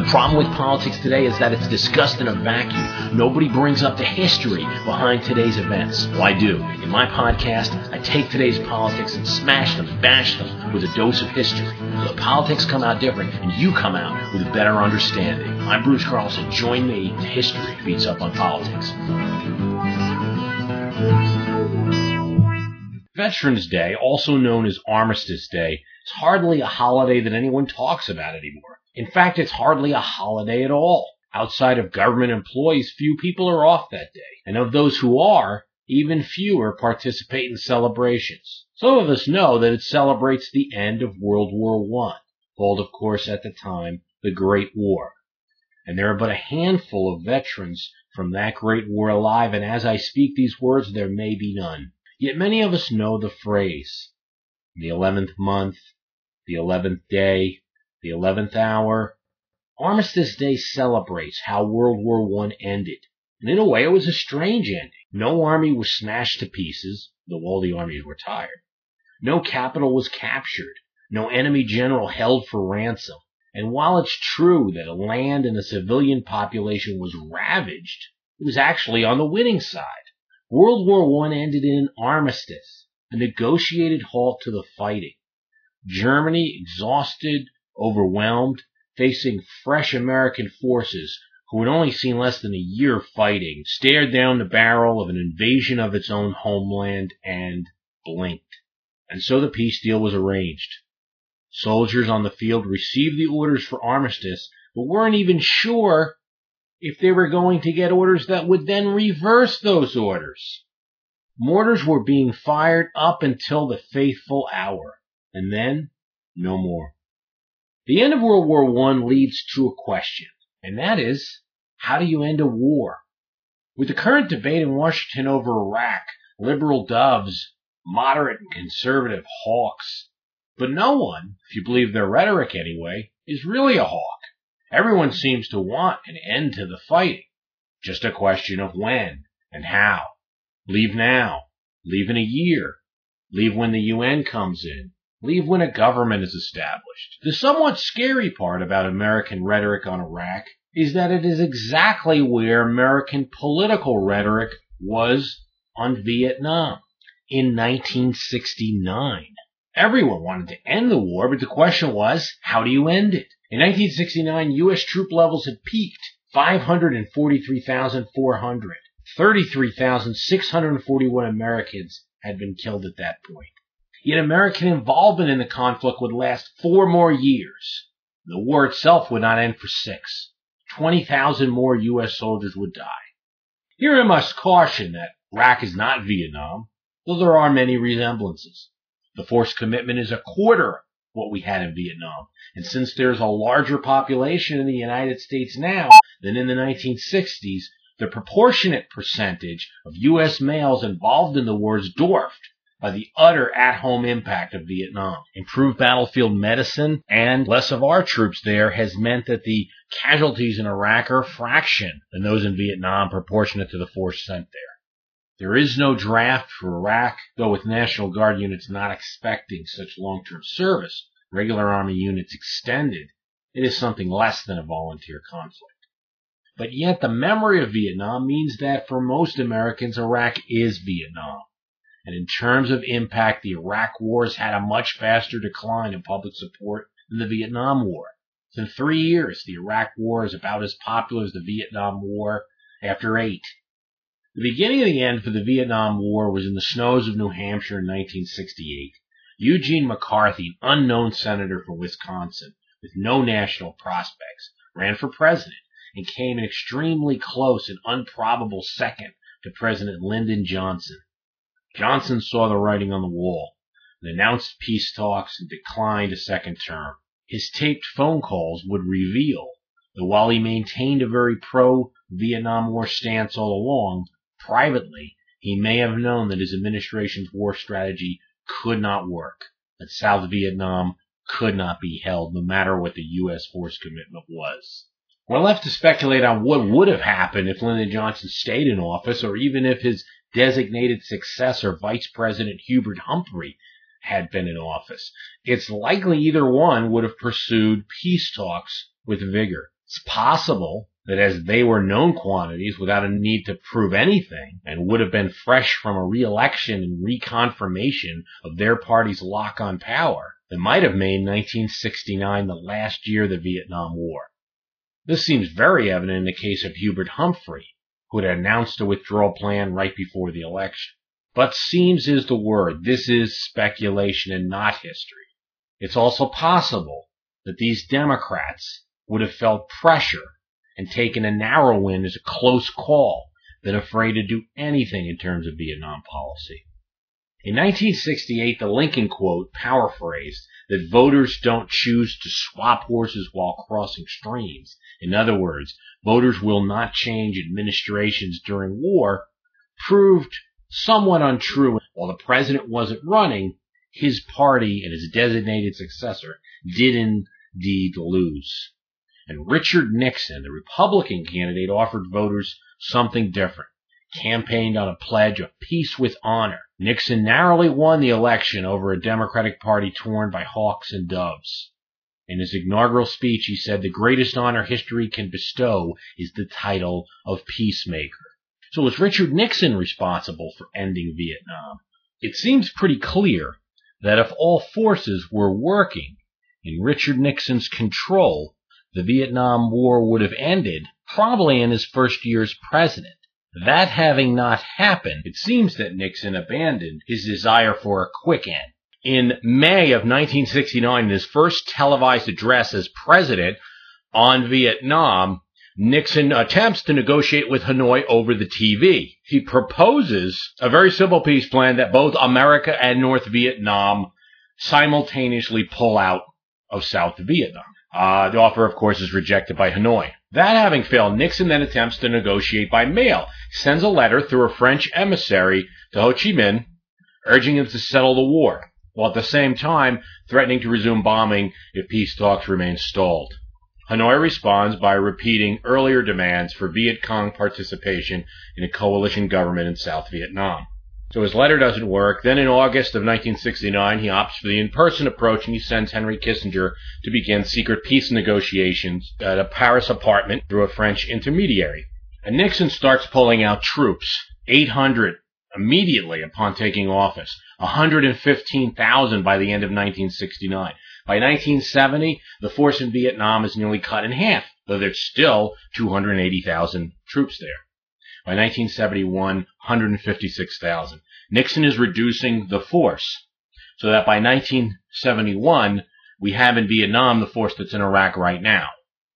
problem with politics today is that it's discussed in a vacuum. Nobody brings up the history behind today's events. Well, I do. In my podcast, I take today's politics and smash them, bash them with a dose of history. So the politics come out different, and you come out with a better understanding. I'm Bruce Carlson. Join me. History beats up on politics. Veterans Day, also known as Armistice Day, is hardly a holiday that anyone talks about anymore. In fact, it's hardly a holiday at all. Outside of government employees, few people are off that day. And of those who are, even fewer participate in celebrations. Some of us know that it celebrates the end of World War I, called, of course, at the time, the Great War. And there are but a handful of veterans from that Great War alive, and as I speak these words, there may be none. Yet many of us know the phrase, the 11th month, the 11th day, the 11th hour. Armistice Day celebrates how World War I ended. And in a way, it was a strange ending. No army was smashed to pieces, though all the armies were tired. No capital was captured. No enemy general held for ransom. And while it's true that land and the civilian population was ravaged, it was actually on the winning side. World War I ended in an armistice, a negotiated halt to the fighting. Germany, exhausted, overwhelmed, facing fresh American forces who had only seen less than a year fighting, stared down the barrel of an invasion of its own homeland and blinked. And so the peace deal was arranged. Soldiers on the field received the orders for armistice, but weren't even sure if they were going to get orders that would then reverse those orders. Mortars were being fired up until the fateful hour, and then no more. The end of World War I leads to a question, and that is, how do you end a war? With the current debate in Washington over Iraq, liberal doves, moderate and conservative hawks, but no one, if you believe their rhetoric anyway, is really a hawk. Everyone seems to want an end to the fighting. Just a question of when and how. Leave now. Leave in a year. Leave when the UN comes in. Leave when a government is established. The somewhat scary part about American rhetoric on Iraq is that it is exactly where American political rhetoric was on Vietnam in 1969. Everyone wanted to end the war, but the question was, how do you end it? In 1969, U.S. troop levels had peaked, 543,400. 33,641 Americans had been killed at that point. Yet American involvement in the conflict would last 4 more years. The war itself would not end for 6. 20,000 more U.S. soldiers would die. Here I must caution that Iraq is not Vietnam, though there are many resemblances. The force commitment is a quarter what we had in Vietnam. And since there's a larger population in the United States now than in the 1960s, the proportionate percentage of U.S. males involved in the war is dwarfed by the utter at-home impact of Vietnam. Improved battlefield medicine and less of our troops there has meant that the casualties in Iraq are a fraction than those in Vietnam proportionate to the force sent there. There is no draft for Iraq, though with National Guard units not expecting such long-term service, regular Army units extended, it is something less than a volunteer conflict. But yet the memory of Vietnam means that for most Americans, Iraq is Vietnam. And in terms of impact, the Iraq War has had a much faster decline in public support than the Vietnam War. In 3 years, the Iraq War is about as popular as the Vietnam War after 8. The beginning of the end for the Vietnam War was in the snows of New Hampshire in 1968. Eugene McCarthy, an unknown senator from Wisconsin with no national prospects, ran for president and came an extremely close and improbable second to President Lyndon Johnson. Johnson saw the writing on the wall and announced peace talks and declined a second term. His taped phone calls would reveal that while he maintained a very pro-Vietnam War stance all along, privately, he may have known that his administration's war strategy could not work, that South Vietnam could not be held no matter what the U.S. force commitment was. We're left to speculate on what would have happened if Lyndon Johnson stayed in office, or even if his designated successor, Vice President Hubert Humphrey, had been in office. It's likely either one would have pursued peace talks with vigor. It's possible that as they were known quantities without a need to prove anything and would have been fresh from a re-election and reconfirmation of their party's lock on power, that might have made 1969 the last year of the Vietnam War. This seems very evident in the case of Hubert Humphrey, who had announced a withdrawal plan right before the election. But seems is the word. This is speculation and not history. It's also possible that these Democrats would have felt pressure and taken a narrow win as a close call than afraid to do anything in terms of Vietnam policy. In 1968, the Lincoln quote paraphrased that voters don't choose to swap horses while crossing streams. In other words, voters will not change administrations during war, proved somewhat untrue. While the president wasn't running, his party and his designated successor did indeed lose. And Richard Nixon, the Republican candidate, offered voters something different, campaigned on a pledge of peace with honor. Nixon narrowly won the election over a Democratic Party torn by hawks and doves. In his inaugural speech, he said the greatest honor history can bestow is the title of peacemaker. So was Richard Nixon responsible for ending Vietnam? It seems pretty clear that if all forces were working in Richard Nixon's control, the Vietnam War would have ended probably in his first year as president. That having not happened, it seems that Nixon abandoned his desire for a quick end. In May of 1969, in his first televised address as president on Vietnam, Nixon attempts to negotiate with Hanoi over the TV. He proposes a very simple peace plan that both America and North Vietnam simultaneously pull out of South Vietnam. The offer, of course, is rejected by Hanoi. That having failed, Nixon then attempts to negotiate by mail, sends a letter through a French emissary to Ho Chi Minh, urging him to settle the war, while at the same time threatening to resume bombing if peace talks remain stalled. Hanoi responds by repeating earlier demands for Viet Cong participation in a coalition government in South Vietnam. So his letter doesn't work. Then in August of 1969, he opts for the in-person approach and he sends Henry Kissinger to begin secret peace negotiations at a Paris apartment through a French intermediary. And Nixon starts pulling out troops, 800 immediately upon taking office, 115,000 by the end of 1969. By 1970, the force in Vietnam is nearly cut in half, though there's still 280,000 troops there. By 1971, 156,000. Nixon is reducing the force, so that by 1971, we have in Vietnam the force that's in Iraq right now.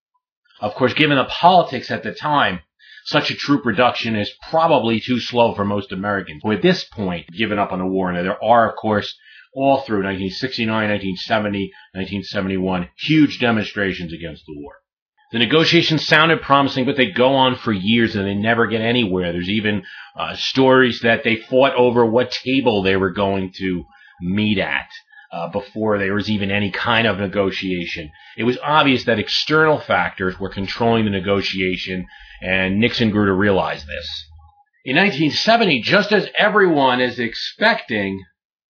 Of course, given the politics at the time, such a troop reduction is probably too slow for most Americans who at this point have given up on the war. And there are, of course, all through 1969, 1970, 1971, huge demonstrations against the war. The negotiations sounded promising, but they go on for years and they never get anywhere. There's even stories that they fought over what table they were going to meet at before there was even any kind of negotiation. It was obvious that external factors were controlling the negotiation, and Nixon grew to realize this. In 1970, just as everyone is expecting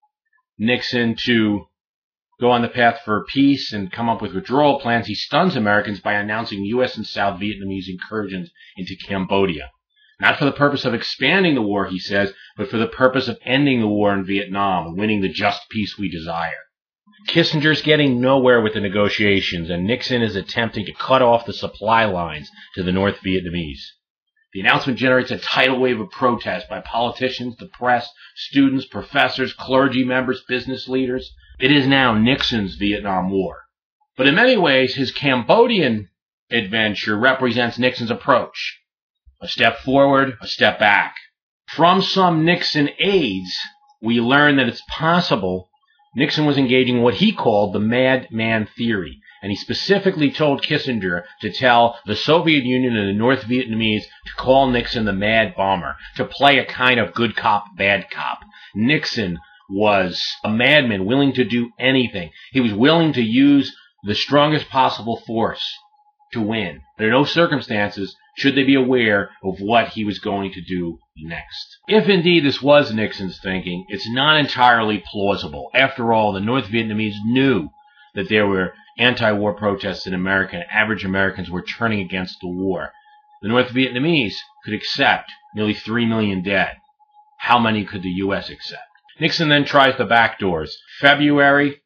Nixon to go on the path for peace and come up with withdrawal plans, he stuns Americans by announcing U.S. and South Vietnamese incursions into Cambodia. Not for the purpose of expanding the war, he says, but for the purpose of ending the war in Vietnam and winning the just peace we desire. Kissinger's getting nowhere with the negotiations, and Nixon is attempting to cut off the supply lines to the North Vietnamese. The announcement generates a tidal wave of protest by politicians, the press, students, professors, clergy members, business leaders. It is now Nixon's Vietnam War. But in many ways, his Cambodian adventure represents Nixon's approach. A step forward, a step back. From some Nixon aides, we learn that it's possible Nixon was engaging in what he called the madman theory. And he specifically told Kissinger to tell the Soviet Union and the North Vietnamese to call Nixon the mad bomber, to play a kind of good cop, bad cop. Nixon was a madman willing to do anything. He was willing to use the strongest possible force to win. Under no circumstances should they be aware of what he was going to do next. If indeed this was Nixon's thinking, it's not entirely plausible. After all, the North Vietnamese knew that there were anti-war protests in America, and average Americans were turning against the war. The North Vietnamese could accept nearly 3 million dead. How many could the U.S. accept? Nixon then tries the back doors. February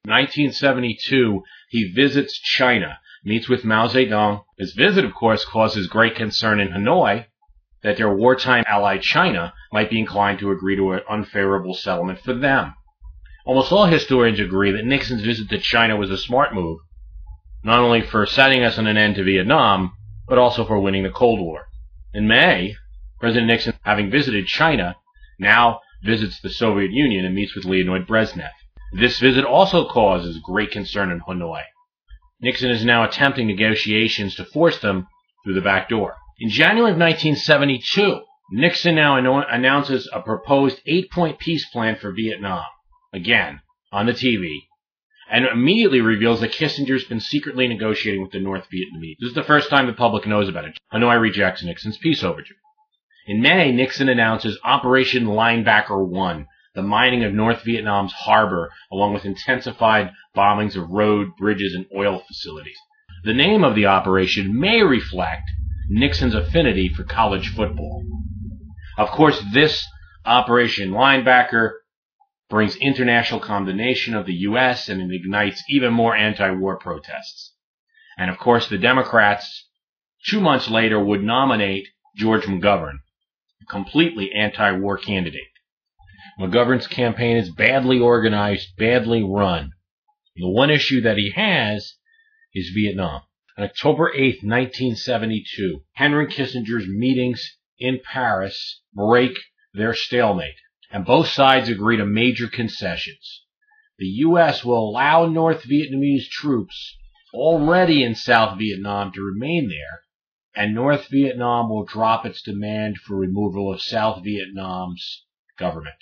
1972, he visits China, meets with Mao Zedong. His visit, of course, causes great concern in Hanoi that their wartime ally China might be inclined to agree to an unfavorable settlement for them. Almost all historians agree that Nixon's visit to China was a smart move, not only for setting us on an end to Vietnam, but also for winning the Cold War. In May, President Nixon, having visited China, now visits the Soviet Union and meets with Leonid Brezhnev. This visit also causes great concern in Hanoi. Nixon is now attempting negotiations to force them through the back door. In January of 1972, Nixon now announces a proposed 8-point peace plan for Vietnam, again, on the TV, and immediately reveals that Kissinger's been secretly negotiating with the North Vietnamese. This is the first time the public knows about it. Hanoi rejects Nixon's peace overture. In May, Nixon announces Operation Linebacker 1, the mining of North Vietnam's harbor, along with intensified bombings of road, bridges, and oil facilities. The name of the operation may reflect Nixon's affinity for college football. Of course, this Operation Linebacker brings international condemnation of the U.S. and it ignites even more anti-war protests. And of course, the Democrats, 2 months later, would nominate George McGovern, a completely anti-war candidate. McGovern's campaign is badly organized, badly run. The one issue that he has is Vietnam. On October 8, 1972, Henry Kissinger's meetings in Paris break their stalemate, and both sides agree to major concessions. The U.S. will allow North Vietnamese troops already in South Vietnam to remain there, and North Vietnam will drop its demand for removal of South Vietnam's government.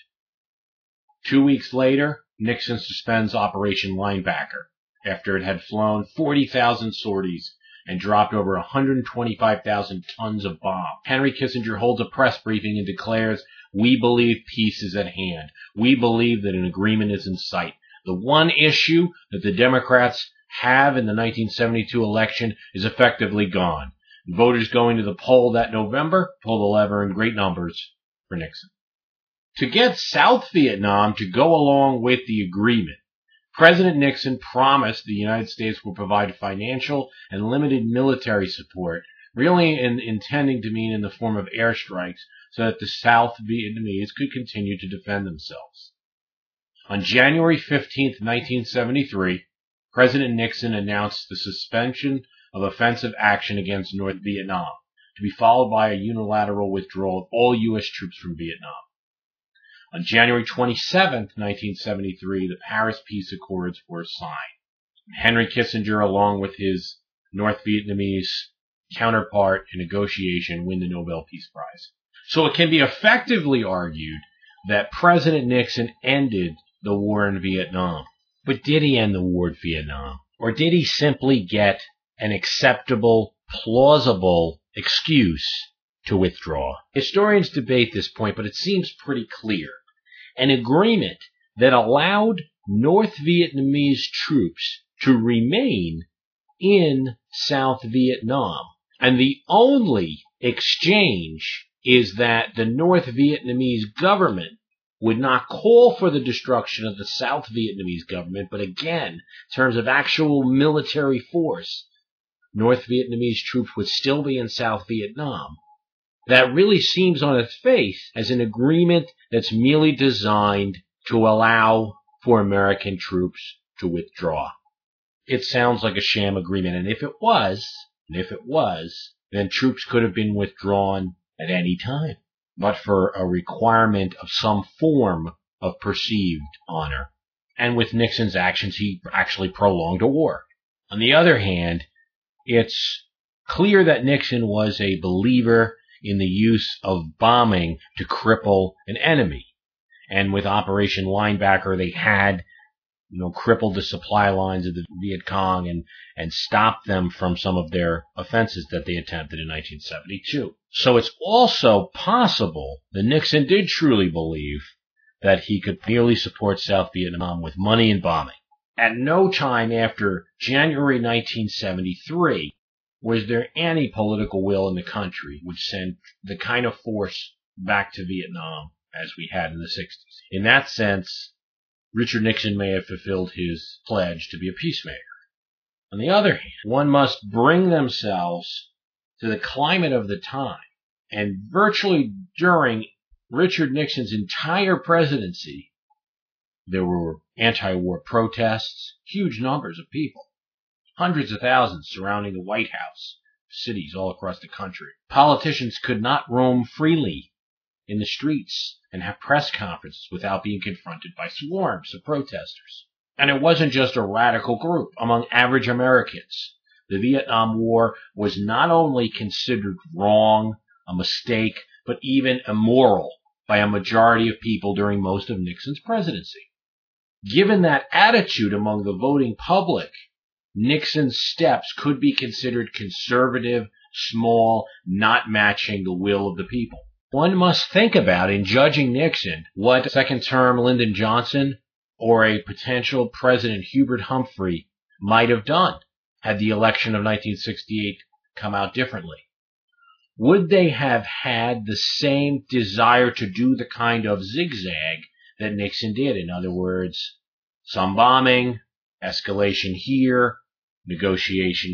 2 weeks later, Nixon suspends Operation Linebacker after it had flown 40,000 sorties and dropped over 125,000 tons of bombs. Henry Kissinger holds a press briefing and declares, "We believe peace is at hand. We believe that an agreement is in sight. The one issue that the Democrats have in the 1972 election is effectively gone. Voters going to the poll that November pull the lever in great numbers for Nixon." To get South Vietnam to go along with the agreement, President Nixon promised the United States will provide financial and limited military support, really intending to mean in the form of airstrikes, so that the South Vietnamese could continue to defend themselves. On January 15, 1973, President Nixon announced the suspension of offensive action against North Vietnam, to be followed by a unilateral withdrawal of all U.S. troops from Vietnam. On January 27, 1973, the Paris Peace Accords were signed. Henry Kissinger, along with his North Vietnamese counterpart in negotiation, win the Nobel Peace Prize. So it can be effectively argued that President Nixon ended the war in Vietnam. But did he end the war in Vietnam? Or did he simply get an acceptable, plausible excuse to withdraw? Historians debate this point, but it seems pretty clear. An agreement that allowed North Vietnamese troops to remain in South Vietnam. And the only exchange is that the North Vietnamese government would not call for the destruction of the South Vietnamese government, but again, in terms of actual military force, North Vietnamese troops would still be in South Vietnam. That really seems on its face as an agreement that's merely designed to allow for American troops to withdraw. It sounds like a sham agreement, and if it was, then troops could have been withdrawn at any time, but for a requirement of some form of perceived honor. And with Nixon's actions, he actually prolonged a war. On the other hand, it's clear that Nixon was a believer in the use of bombing to cripple an enemy. And with Operation Linebacker, they had, crippled the supply lines of the Viet Cong and stopped them from some of their offenses that they attempted in 1972. So it's also possible that Nixon did truly believe that he could merely support South Vietnam with money and bombing. At no time after January 1973 was there any political will in the country which sent the kind of force back to Vietnam as we had in the 60s. In that sense, Richard Nixon may have fulfilled his pledge to be a peacemaker. On the other hand, one must bring themselves to the climate of the time, and virtually during Richard Nixon's entire presidency, there were anti-war protests, huge numbers of people, hundreds of thousands surrounding the White House, cities all across the country. Politicians could not roam freely in the streets and have press conferences without being confronted by swarms of protesters. And it wasn't just a radical group. Among average Americans, the Vietnam War was not only considered wrong, a mistake, but even immoral by a majority of people during most of Nixon's presidency. Given that attitude among the voting public, Nixon's steps could be considered conservative, small, not matching the will of the people. One must think about, in judging Nixon, what second-term Lyndon Johnson or a potential President Hubert Humphrey might have done had the election of 1968 come out differently. Would they have had the same desire to do the kind of zigzag that Nixon did? In other words, some bombing, escalation here, negotiations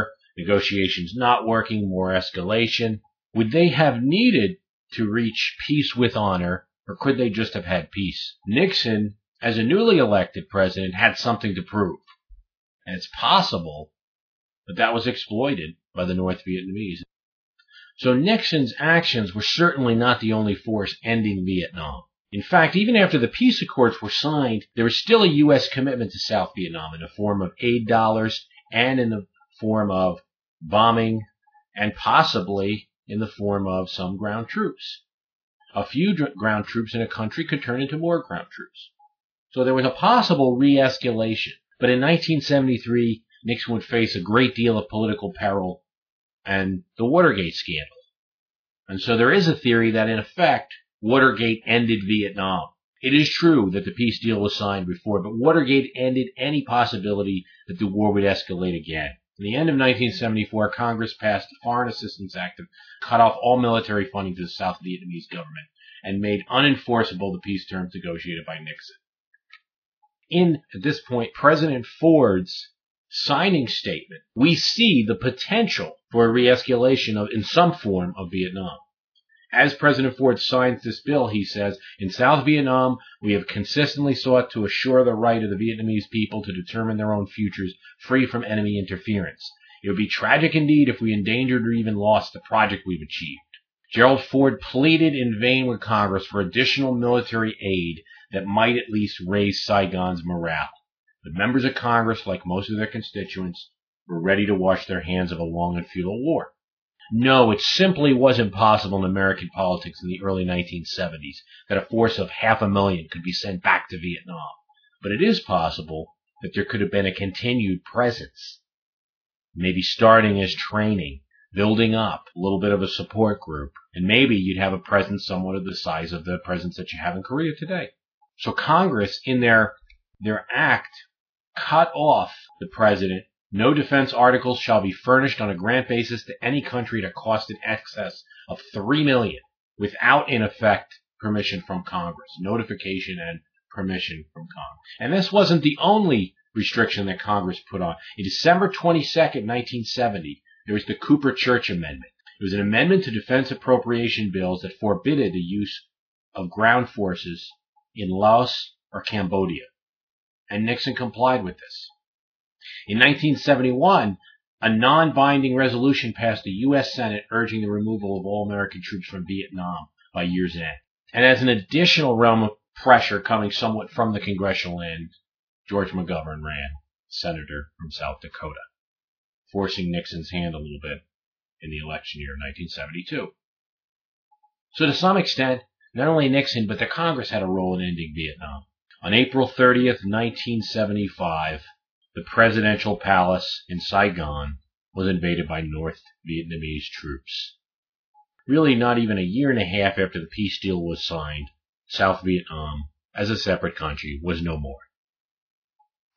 not working, more escalation. Would they have needed to reach peace with honor, or could they just have had peace? Nixon, as a newly elected president, had something to prove. And it's possible that that was exploited by the North Vietnamese. So Nixon's actions were certainly not the only force ending Vietnam. In fact, even after the peace accords were signed, there was still a U.S. commitment to South Vietnam in the form of aid dollars and in the form of bombing and possibly in the form of some ground troops. A few ground troops in a country could turn into more ground troops. So there was a possible re-escalation. But in 1973, Nixon would face a great deal of political peril and the Watergate scandal. And so there is a theory that, in effect, Watergate ended Vietnam. It is true that the peace deal was signed before, but Watergate ended any possibility that the war would escalate again. In the end of 1974, Congress passed the Foreign Assistance Act that cut off all military funding to the South Vietnamese government and made unenforceable the peace terms negotiated by Nixon. At this point, President Ford's signing statement, we see the potential for a re-escalation in some form of Vietnam. As President Ford signs this bill, he says, in South Vietnam, we have consistently sought to assure the right of the Vietnamese people to determine their own futures free from enemy interference. It would be tragic indeed if we endangered or even lost the project we've achieved. Gerald Ford pleaded in vain with Congress for additional military aid that might at least raise Saigon's morale. But members of Congress, like most of their constituents, were ready to wash their hands of a long and futile war. No, it simply wasn't possible in American politics in the early 1970s that a force of 500,000 could be sent back to Vietnam. But it is possible that there could have been a continued presence, maybe starting as training, building up a little bit of a support group, and maybe you'd have a presence somewhat of the size of the presence that you have in Korea today. So Congress, in their act, cut off the president. No defense articles shall be furnished on a grant basis to any country at a cost in excess of $3 million without, in effect, permission from Congress, notification and permission from Congress. And this wasn't the only restriction that Congress put on. In December 22nd, 1970, there was the Cooper-Church Amendment. It was an amendment to defense appropriation bills that forbidded the use of ground forces in Laos or Cambodia. And Nixon complied with this. In 1971, a non-binding resolution passed the U.S. Senate urging the removal of all American troops from Vietnam by year's end. And as an additional realm of pressure coming somewhat from the congressional end, George McGovern ran, senator from South Dakota, forcing Nixon's hand a little bit in the election year of 1972. So to some extent, not only Nixon, but the Congress had a role in ending Vietnam. On April 30th, 1975, the presidential palace in Saigon was invaded by North Vietnamese troops. Really, not even a year and a half after the peace deal was signed, South Vietnam, as a separate country, was no more.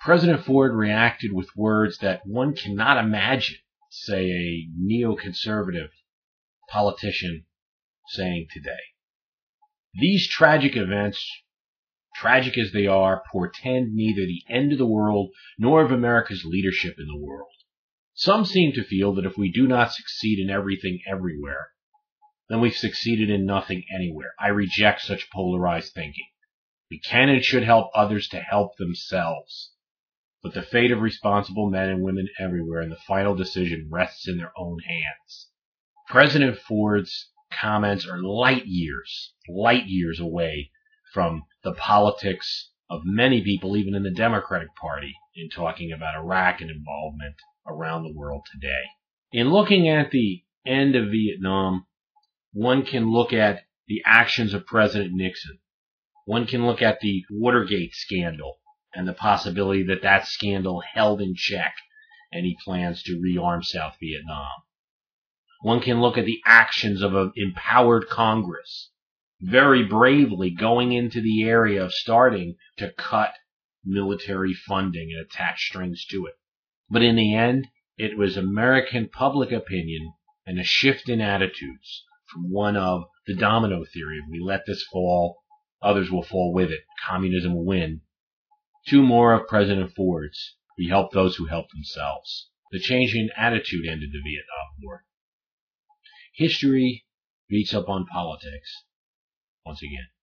President Ford reacted with words that one cannot imagine, say, a neoconservative politician saying today. These tragic events, tragic as they are, portend neither the end of the world nor of America's leadership in the world. Some seem to feel that if we do not succeed in everything everywhere, then we've succeeded in nothing anywhere. I reject such polarized thinking. We can and should help others to help themselves. But the fate of responsible men and women everywhere and the final decision rests in their own hands. President Ford's comments are light years away from the politics of many people, even in the Democratic Party, in talking about Iraq and involvement around the world today. In looking at the end of Vietnam, one can look at the actions of President Nixon. One can look at the Watergate scandal and the possibility that that scandal held in check any plans to rearm South Vietnam. One can look at the actions of an empowered Congress, very bravely going into the area of starting to cut military funding and attach strings to it. But in the end, it was American public opinion and a shift in attitudes from one of the domino theory, if we let this fall, others will fall with it, communism will win, to more of President Ford's, we help those who help themselves. The change in attitude ended the Vietnam War. History beats up on politics once again.